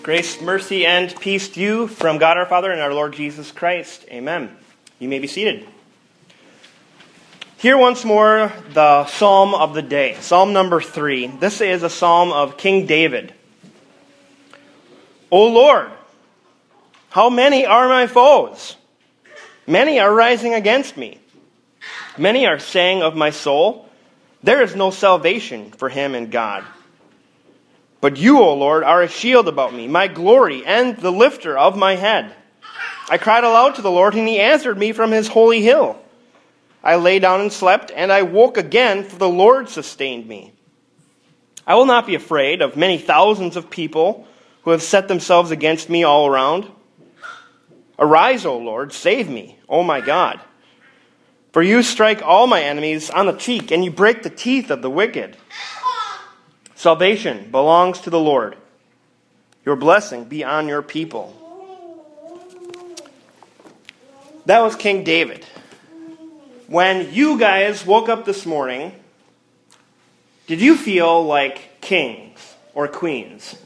Grace, mercy, and peace to you from God our Father and our Lord Jesus Christ. Amen. You may be seated. Here once more, the Psalm of the day. Psalm number 3. This is a psalm of King David. O Lord, how many are my foes? Many are rising against me. Many are saying of my soul, there is no salvation for him in God. But you, O Lord, are a shield about me, my glory, and the lifter of my head. I cried aloud to the Lord, and he answered me from his holy hill. I lay down and slept, and I woke again, for the Lord sustained me. I will not be afraid of many thousands of people who have set themselves against me all around. Arise, O Lord, save me, O my God. For you strike all my enemies on the cheek, and you break the teeth of the wicked. Salvation belongs to the Lord. Your blessing be on your people. That was King David. When you guys woke up this morning, did you feel like kings or queens?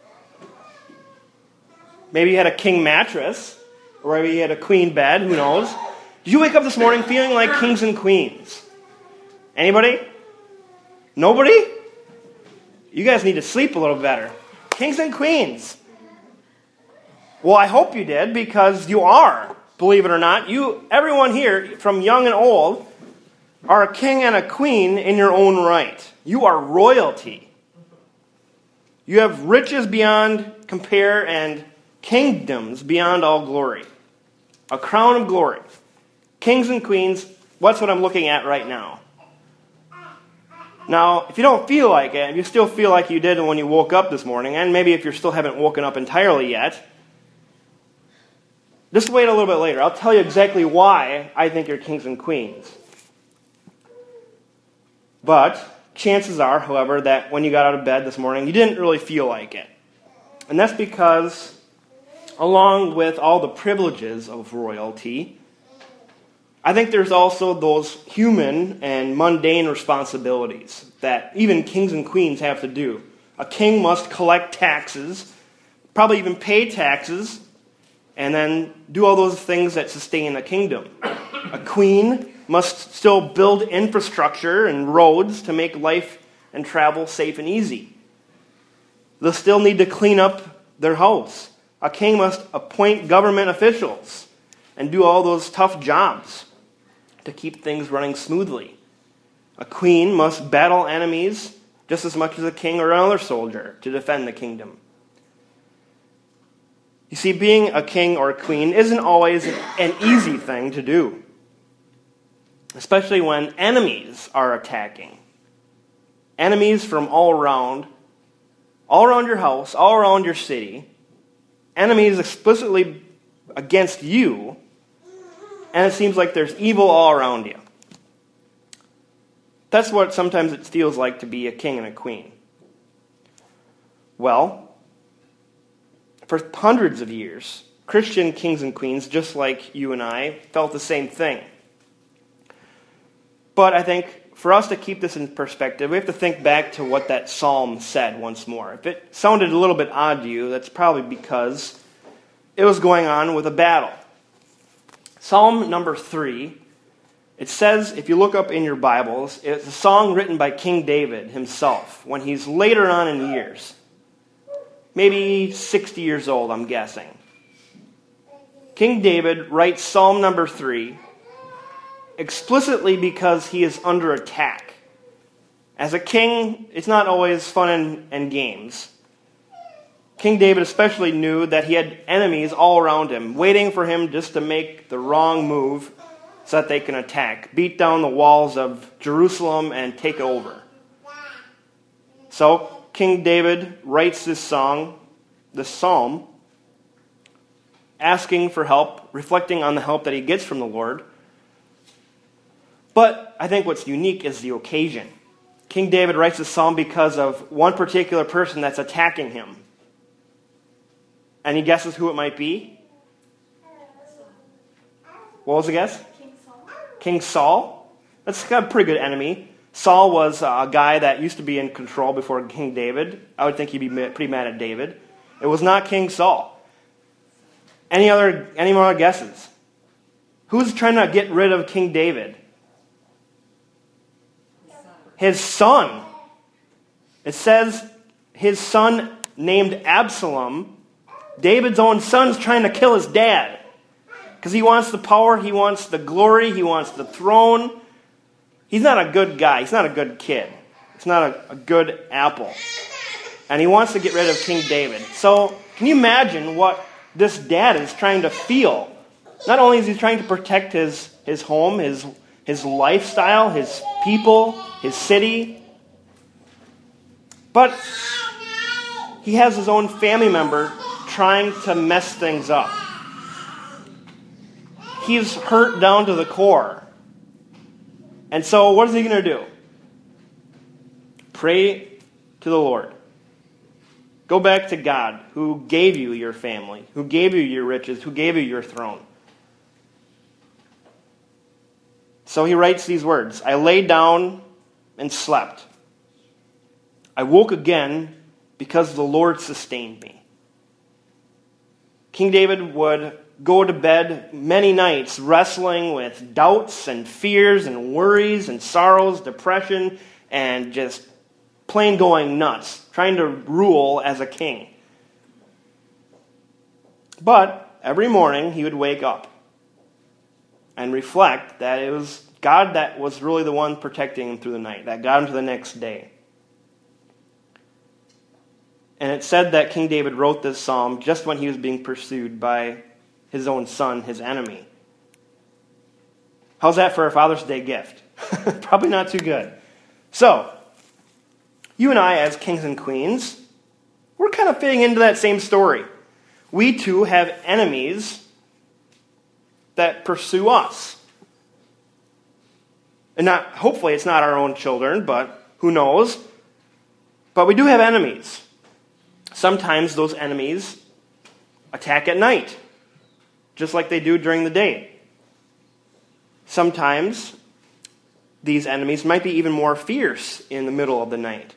Maybe you had a king mattress, or maybe you had a queen bed, who knows? Did you wake up this morning feeling like kings and queens? Anybody? Nobody? You guys need to sleep a little better. Kings and queens. Well, I hope you did, because you are, believe it or not. Everyone here, from young and old, are a king and a queen in your own right. You are royalty. You have riches beyond compare and kingdoms beyond all glory. A crown of glory. Kings and queens, what's what I'm looking at right now. Now, if you don't feel like it, if you still feel like you did when you woke up this morning, and maybe if you still haven't woken up entirely yet, just wait a little bit later. I'll tell you exactly why I think you're kings and queens. But chances are, however, that when you got out of bed this morning, you didn't really feel like it. And that's because, along with all the privileges of royalty, I think there's also those human and mundane responsibilities that even kings and queens have to do. A king must collect taxes, probably even pay taxes, and then do all those things that sustain a kingdom. A queen must still build infrastructure and roads to make life and travel safe and easy. They'll still need to clean up their house. A king must appoint government officials and do all those tough jobs to keep things running smoothly. A queen must battle enemies just as much as a king or another soldier to defend the kingdom. You see, being a king or a queen isn't always an easy thing to do, especially when enemies are attacking. Enemies from all around your house, all around your city. Enemies explicitly against you. And it seems like there's evil all around you. That's what sometimes it feels like to be a king and a queen. Well, for hundreds of years, Christian kings and queens, just like you and I, felt the same thing. But I think for us to keep this in perspective, we have to think back to what that psalm said once more. If it sounded a little bit odd to you, that's probably because it was going on with a battle. Psalm number 3, it says, if you look up in your Bibles, it's a song written by King David himself when he's later on in years. Maybe 60 years old, I'm guessing. King David writes Psalm number 3 explicitly because he is under attack. As a king, it's not always fun and games. King David especially knew that he had enemies all around him, waiting for him just to make the wrong move so that they can attack, beat down the walls of Jerusalem and take it over. So King David writes this psalm, asking for help, reflecting on the help that he gets from the Lord. But I think what's unique is the occasion. King David writes this psalm because of one particular person that's attacking him. Any guesses who it might be? What was the guess? King Saul. That's a pretty good enemy. Saul was a guy that used to be in control before King David. I would think he'd be pretty mad at David. It was not King Saul. Any more guesses? Who's trying to get rid of King David? His son. It says his son named Absalom, David's own son's trying to kill his dad. Because he wants the power, he wants the glory, he wants the throne. He's not a good guy. He's not a good kid. He's not a good apple. And he wants to get rid of King David. So, can you imagine what this dad is trying to feel? Not only is he trying to protect his home, his lifestyle, his people, his city, but he has his own family member trying to mess things up. He's hurt down to the core. And so what is he going to do? Pray to the Lord. Go back to God, who gave you your family, who gave you your riches, who gave you your throne. So he writes these words, I lay down and slept. I woke again because the Lord sustained me. King David would go to bed many nights wrestling with doubts and fears and worries and sorrows, depression, and just plain going nuts, trying to rule as a king. But every morning he would wake up and reflect that it was God that was really the one protecting him through the night, that got him to the next day. And it said that King David wrote this psalm just when he was being pursued by his own son, his enemy. How's that for a Father's Day gift? Probably not too good. So, you and I as kings and queens, we're kind of fitting into that same story. We too have enemies that pursue us. And hopefully it's not our own children, but who knows? But we do have enemies. Sometimes those enemies attack at night, just like they do during the day. Sometimes these enemies might be even more fierce in the middle of the night.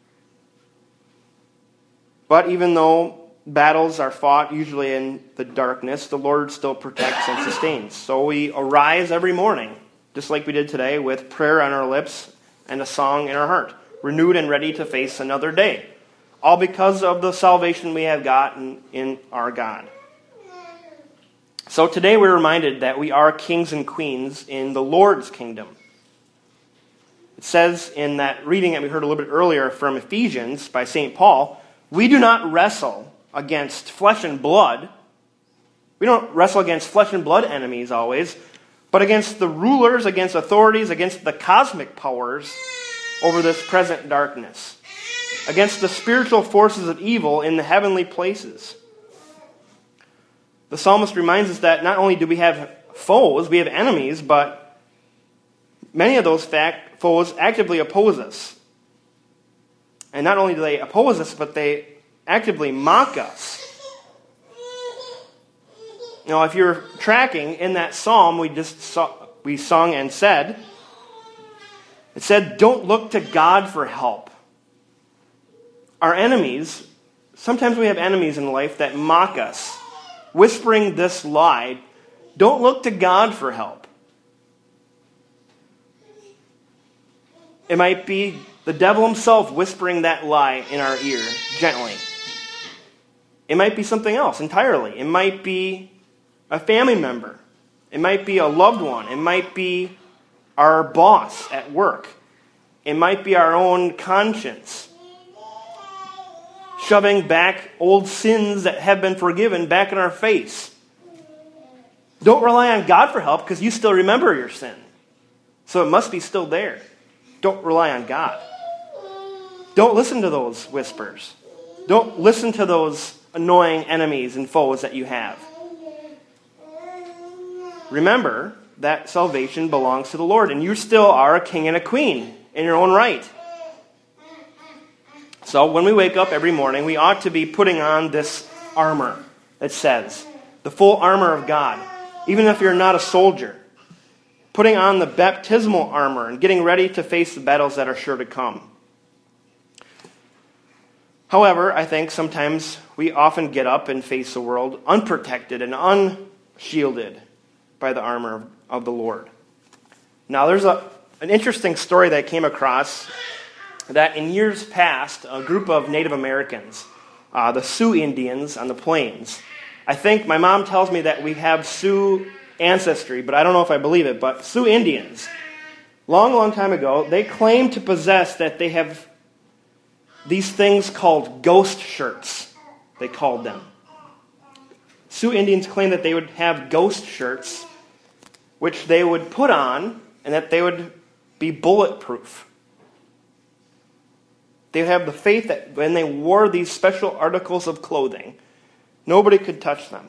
But even though battles are fought usually in the darkness, the Lord still protects and sustains. So we arise every morning, just like we did today, with prayer on our lips and a song in our heart, renewed and ready to face another day. All because of the salvation we have gotten in our God. So today we're reminded that we are kings and queens in the Lord's kingdom. It says in that reading that we heard a little bit earlier from Ephesians by St. Paul, we do not wrestle against flesh and blood. We don't wrestle against flesh and blood enemies always, but against the rulers, against authorities, against the cosmic powers over this present darkness, against the spiritual forces of evil in the heavenly places. The psalmist reminds us that not only do we have foes, we have enemies, but many of those foes actively oppose us. And not only do they oppose us, but they actively mock us. Now, if you're tracking in that psalm we sung and said, it said, don't look to God for help. Our enemies, sometimes we have enemies in life that mock us, whispering this lie, don't look to God for help. It might be the devil himself whispering that lie in our ear, gently. It might be something else entirely. It might be a family member. It might be a loved one. It might be our boss at work. It might be our own conscience, shoving back old sins that have been forgiven back in our face. Don't rely on God for help because you still remember your sin. So it must be still there. Don't rely on God. Don't listen to those whispers. Don't listen to those annoying enemies and foes that you have. Remember that salvation belongs to the Lord, and you still are a king and a queen in your own right. So when we wake up every morning, we ought to be putting on this armor that says, the full armor of God, even if you're not a soldier. Putting on the baptismal armor and getting ready to face the battles that are sure to come. However, I think sometimes we often get up and face the world unprotected and unshielded by the armor of the Lord. Now, there's an interesting story that I came across that in years past, a group of Native Americans, the Sioux Indians on the plains, I think my mom tells me that we have Sioux ancestry, but I don't know if I believe it, but Sioux Indians, long time ago, they claim to possess that they have these things called ghost shirts, they called them. Sioux Indians claim that they would have ghost shirts, which they would put on, and that they would be bulletproof. They would have the faith that when they wore these special articles of clothing, nobody could touch them.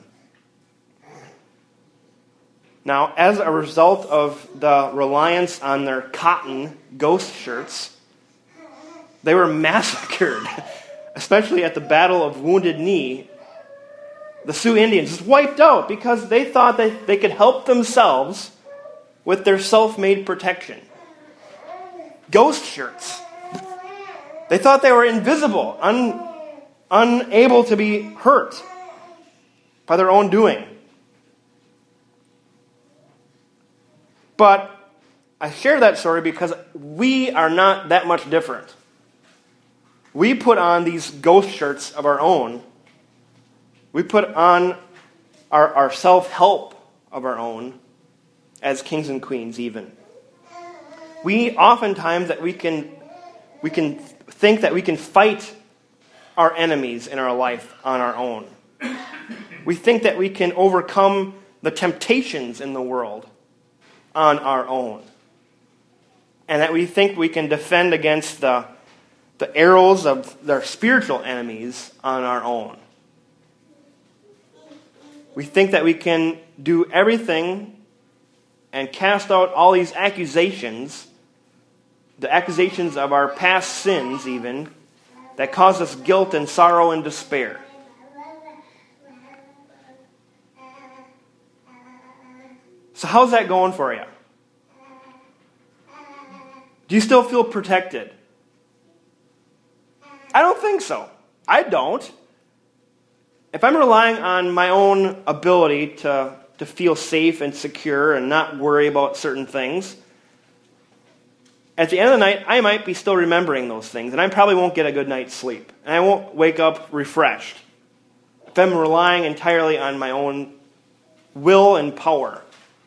Now, as a result of the reliance on their cotton ghost shirts, they were massacred, especially at the Battle of Wounded Knee. The Sioux Indians just wiped out because they thought that they could help themselves with their self-made protection. Ghost shirts. They thought they were invisible, unable to be hurt by their own doing. But I share that story because we are not that much different. We put on these ghost shirts of our own. We put on our self-help of our own as kings and queens even. We oftentimes that we can think that we can fight our enemies in our life on our own. We think that we can overcome the temptations in the world on our own. And that we think we can defend against the arrows of their spiritual enemies on our own. We think that we can do everything and cast out all these accusations, the accusations of our past sins even, that cause us guilt and sorrow and despair. So how's that going for you? Do you still feel protected? I don't think so. I don't. If I'm relying on my own ability to feel safe and secure and not worry about certain things, at the end of the night, I might be still remembering those things, and I probably won't get a good night's sleep, and I won't wake up refreshed if I'm relying entirely on my own will and power.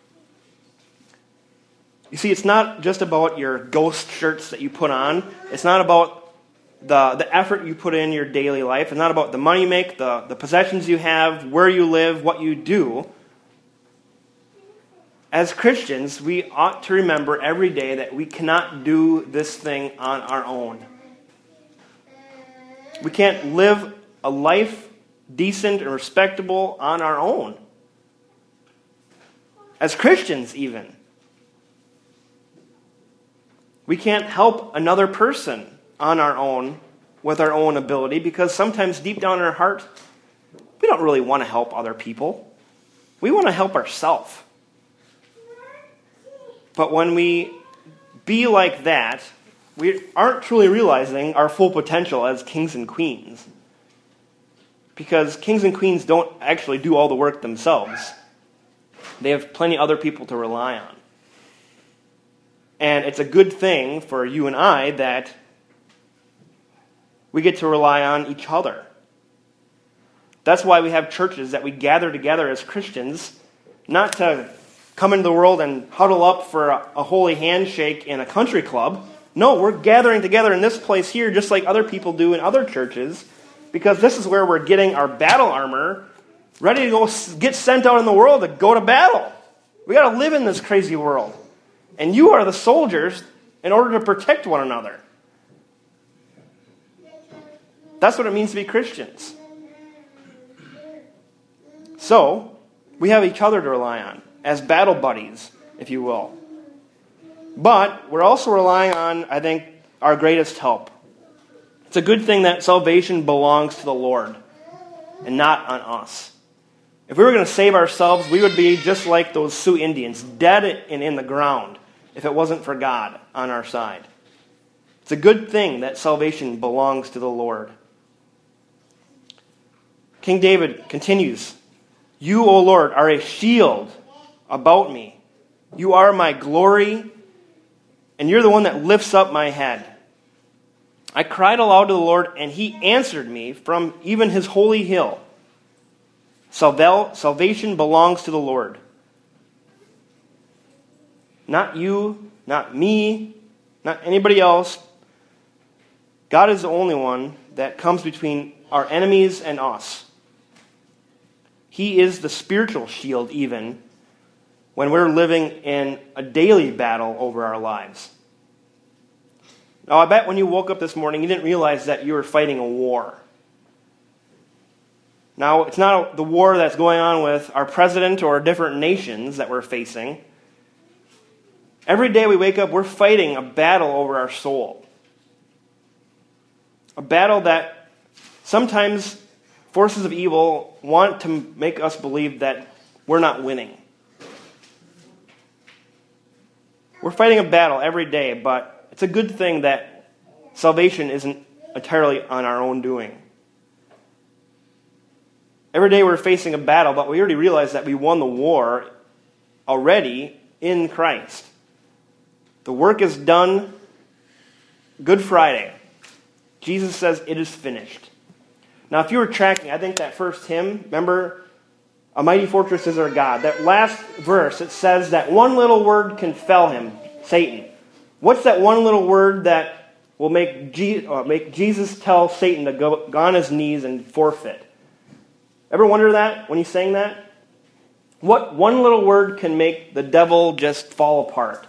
You see, it's not just about your ghost shirts that you put on. It's not about the effort you put in your daily life. It's not about the money you make, the possessions you have, where you live, what you do. As Christians, we ought to remember every day that we cannot do this thing on our own. We can't live a life decent and respectable on our own. As Christians, even. We can't help another person on our own with our own ability because sometimes deep down in our heart, we don't really want to help other people. We want to help ourselves. But when we be like that, we aren't truly realizing our full potential as kings and queens. Because kings and queens don't actually do all the work themselves. They have plenty of other people to rely on. And it's a good thing for you and I that we get to rely on each other. That's why we have churches that we gather together as Christians, not to come into the world and huddle up for a holy handshake in a country club. No, we're gathering together in this place here just like other people do in other churches, because this is where we're getting our battle armor ready to go get sent out in the world to go to battle. We got to live in this crazy world. And you are the soldiers in order to protect one another. That's what it means to be Christians. So, we have each other to rely on, as battle buddies, if you will. But we're also relying on, I think, our greatest help. It's a good thing that salvation belongs to the Lord and not on us. If we were going to save ourselves, we would be just like those Sioux Indians, dead and in the ground, if it wasn't for God on our side. It's a good thing that salvation belongs to the Lord. King David continues, "You, O Lord, are a shield about me. You are my glory, and you're the one that lifts up my head. I cried aloud to the Lord, and he answered me from even his holy hill. Salvation belongs to the Lord. Not you, not me, not anybody else. God is the only one that comes between our enemies and us. He is the spiritual shield even when we're living in a daily battle over our lives." Now, I bet when you woke up this morning, you didn't realize that you were fighting a war. Now, it's not the war that's going on with our president or different nations that we're facing. Every day we wake up, we're fighting a battle over our soul. A battle that sometimes forces of evil want to make us believe that we're not winning. We're fighting a battle every day, but it's a good thing that salvation isn't entirely on our own doing. Every day we're facing a battle, but we already realize that we won the war already in Christ. The work is done. Good Friday. Jesus says it is finished. Now, if you were tracking, I think that first hymn, remember, "A Mighty Fortress is Our God." That last verse, it says that one little word can fell him, Satan. What's that one little word that will make Jesus tell Satan to go on his knees and forfeit? Ever wonder that when he sang that? What one little word can make the devil just fall apart?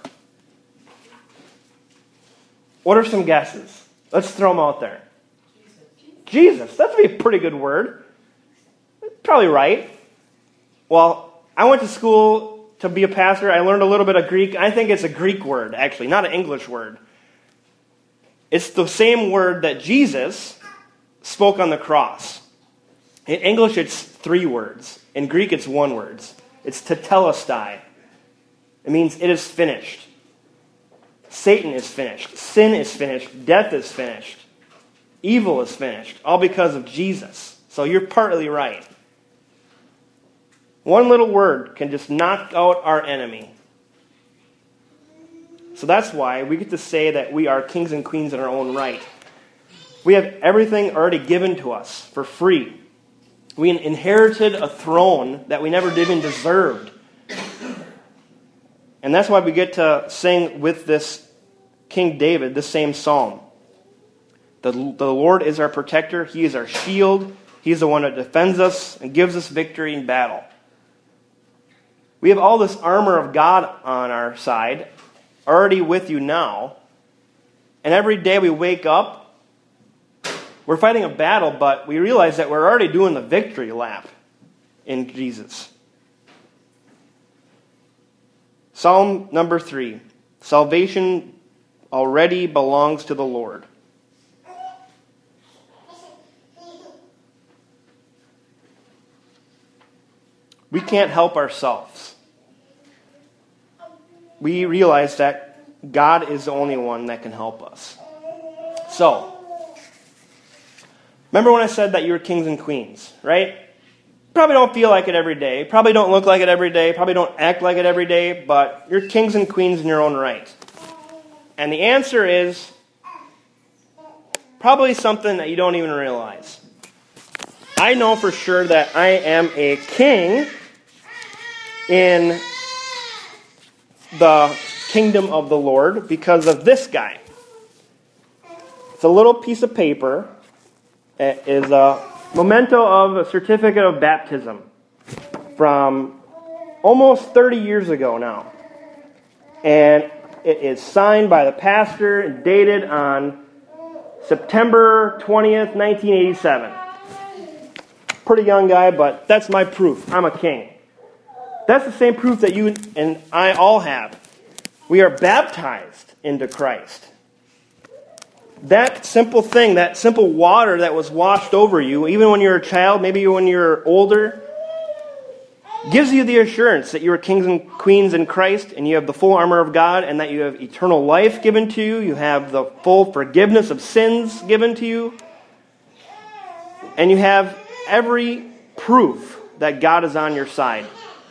What are some guesses? Let's throw them out there. Jesus. That would be a pretty good word. Probably right. Well, I went to school to be a pastor. I learned a little bit of Greek. I think it's a Greek word, actually, not an English word. It's the same word that Jesus spoke on the cross. In English, it's 3 words. In Greek, it's 1 word. It's tetelestai. It means it is finished. Satan is finished. Sin is finished. Death is finished. Evil is finished. All because of Jesus. So you're partly right. One little word can just knock out our enemy. So that's why we get to say that we are kings and queens in our own right. We have everything already given to us for free. We inherited a throne that we never even deserved. And that's why we get to sing with this King David, the same psalm. The Lord is our protector. He is our shield. He's the one that defends us and gives us victory in battle. We have all this armor of God on our side, already with you now. And every day we wake up, we're fighting a battle, but we realize that we're already doing the victory lap in Jesus. Psalm number 3. Salvation already belongs to the Lord. We can't help ourselves. We realize that God is the only one that can help us. So, remember when I said that you were kings and queens, right? Probably don't feel like it every day. Probably don't look like it every day. Probably don't act like it every day. But you're kings and queens in your own right. And the answer is probably something that you don't even realize. I know for sure that I am a king in the kingdom of the Lord because of this guy. It's a little piece of paper. It is a memento of a certificate of baptism from almost 30 years ago now. And it is signed by the pastor and dated on September 20th, 1987. Pretty young guy, but that's my proof. I'm a king. That's the same proof that you and I all have. We are baptized into Christ. That simple thing, that simple water that was washed over you, even when you're a child, maybe when you're older, gives you the assurance that you are kings and queens in Christ, and you have the full armor of God, and that you have eternal life given to you. You have the full forgiveness of sins given to you. And you have every proof that God is on your side.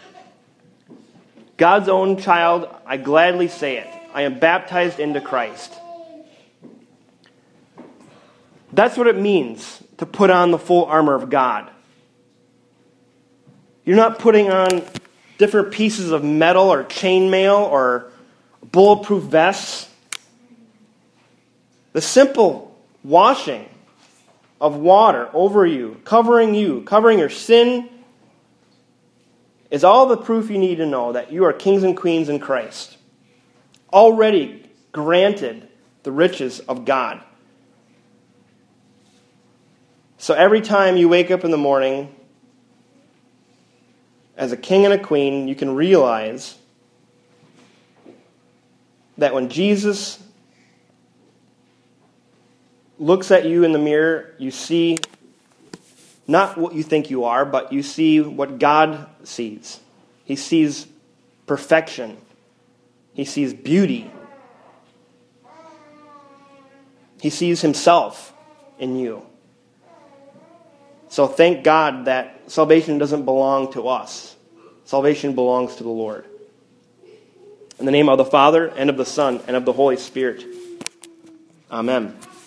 God's own child, I gladly say it. I am baptized into Christ. That's what it means to put on the full armor of God. You're not putting on different pieces of metal or chainmail or bulletproof vests. The simple washing of water over you, covering your sin, is all the proof you need to know that you are kings and queens in Christ. Already granted the riches of God. So every time you wake up in the morning, as a king and a queen, you can realize that when Jesus looks at you in the mirror, you see not what you think you are, but you see what God sees. He sees perfection. He sees beauty. He sees himself in you. So thank God that salvation doesn't belong to us. Salvation belongs to the Lord. In the name of the Father, and of the Son, and of the Holy Spirit. Amen.